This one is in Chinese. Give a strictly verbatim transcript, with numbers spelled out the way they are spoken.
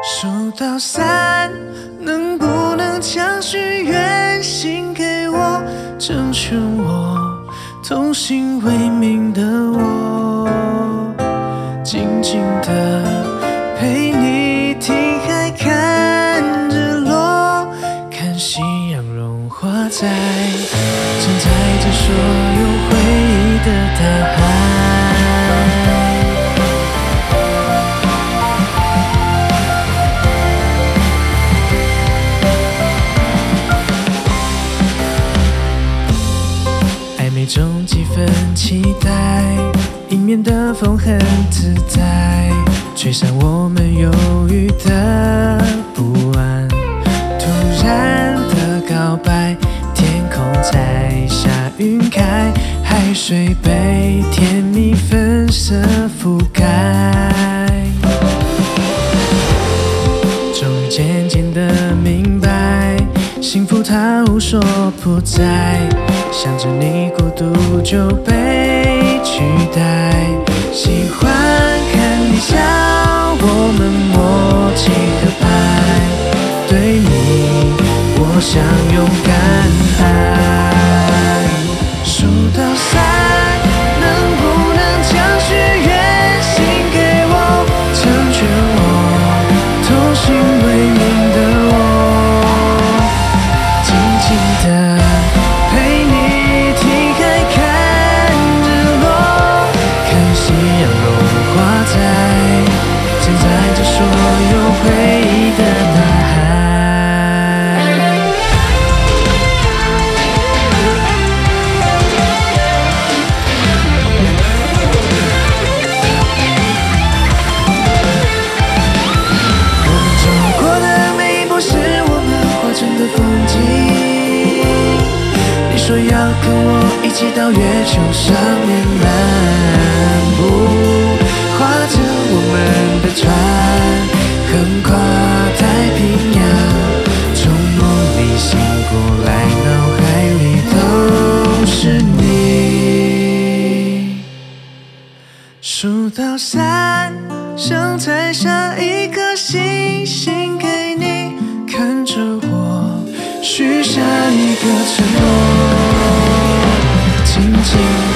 数到三，能不能将许愿星给我，成全我童心未泯的我，静静地陪你听海看日落，看夕阳融化在承载着所有回忆的大海。暧昧中几分期待，迎面的风很自在，吹散我们忧郁的不安。突然的告白，天空在下晕开，海水被甜蜜粉色覆盖。终于渐渐的明白，幸福它无所不在，想着你孤独就被取代。喜欢看你笑，我们默契合拍，对你我想勇敢爱。数到三，能不能将许愿星给我，成全我童心未泯的我，静静地陪你听海看日落，看夕阳融化在承载着所有回忆的大海。我们走过的每一步是我们画成的风景，你说要跟我一起到月球上面漫步，划着我们的船横跨太平洋，从梦里醒过来，脑海里都是你。数到三，想摘下一颗星星给你，看着我许下一个承诺，静静